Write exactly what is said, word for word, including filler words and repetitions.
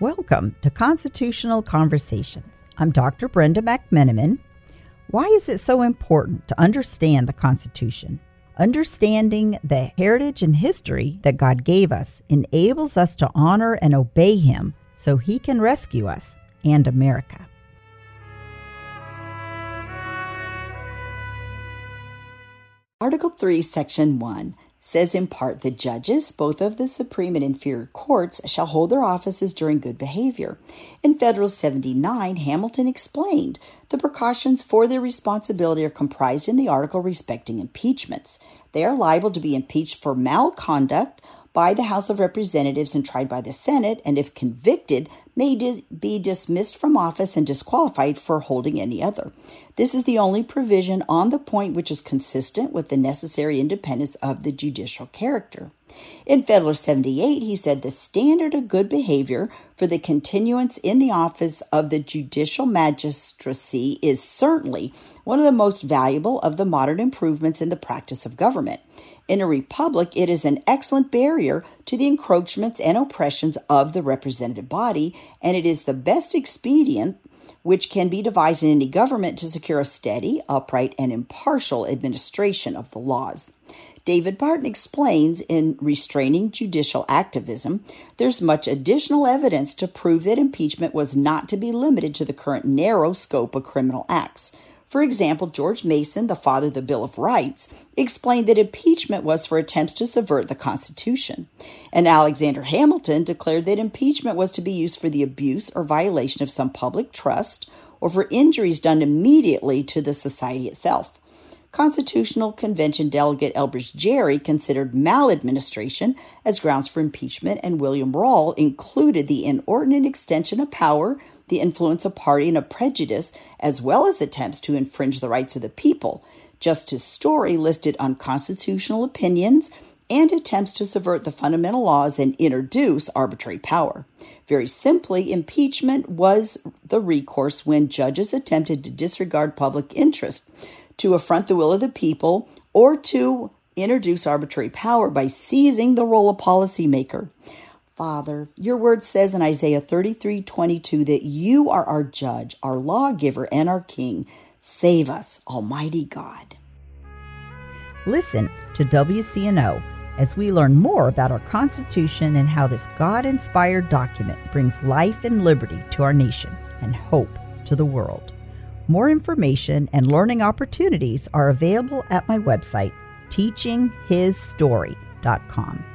Welcome to Constitutional Conversations. I'm Doctor Brenda McMenamin. Why is it so important to understand the Constitution? Understanding the heritage and history that God gave us enables us to honor and obey Him so He can rescue us and America. Article three, Section one says in part, the judges, both of the Supreme and inferior courts, shall hold their offices during good behavior. In Federal seventy-nine, Hamilton explained the precautions for their responsibility are comprised in the article respecting impeachments. They are liable to be impeached for malconduct by the House of Representatives and tried by the Senate, and if convicted, may dis- be dismissed from office and disqualified for holding any other. This is the only provision on the point which is consistent with the necessary independence of the judicial character. In Federal seventy-eight, he said the standard of good behavior for the continuance in the office of the judicial magistracy is certainly one of the most valuable of the modern improvements in the practice of government. In a republic, it is an excellent barrier to the encroachments and oppressions of the representative body, and it is the best expedient which can be devised in any government to secure a steady, upright, and impartial administration of the laws. David Barton explains in Restraining Judicial Activism, there's much additional evidence to prove that impeachment was not to be limited to the current narrow scope of criminal acts. For example, George Mason, the father of the Bill of Rights, explained that impeachment was for attempts to subvert the Constitution. And Alexander Hamilton declared that impeachment was to be used for the abuse or violation of some public trust or for injuries done immediately to the society itself. Constitutional Convention Delegate Elbridge Gerry considered maladministration as grounds for impeachment, and William Rawle included the inordinate extension of power, the influence of party and of prejudice, as well as attempts to infringe the rights of the people. Justice Story listed unconstitutional opinions and attempts to subvert the fundamental laws and introduce arbitrary power. Very simply, impeachment was the recourse when judges attempted to disregard public interest, to affront the will of the people, or to introduce arbitrary power by seizing the role of policymaker. Father, your word says in Isaiah thirty-three twenty-two that you are our judge, our lawgiver, and our king. Save us, Almighty God. Listen to W C N O as we learn more about our Constitution and how this God-inspired document brings life and liberty to our nation and hope to the world. More information and learning opportunities are available at my website, teaching his story dot com.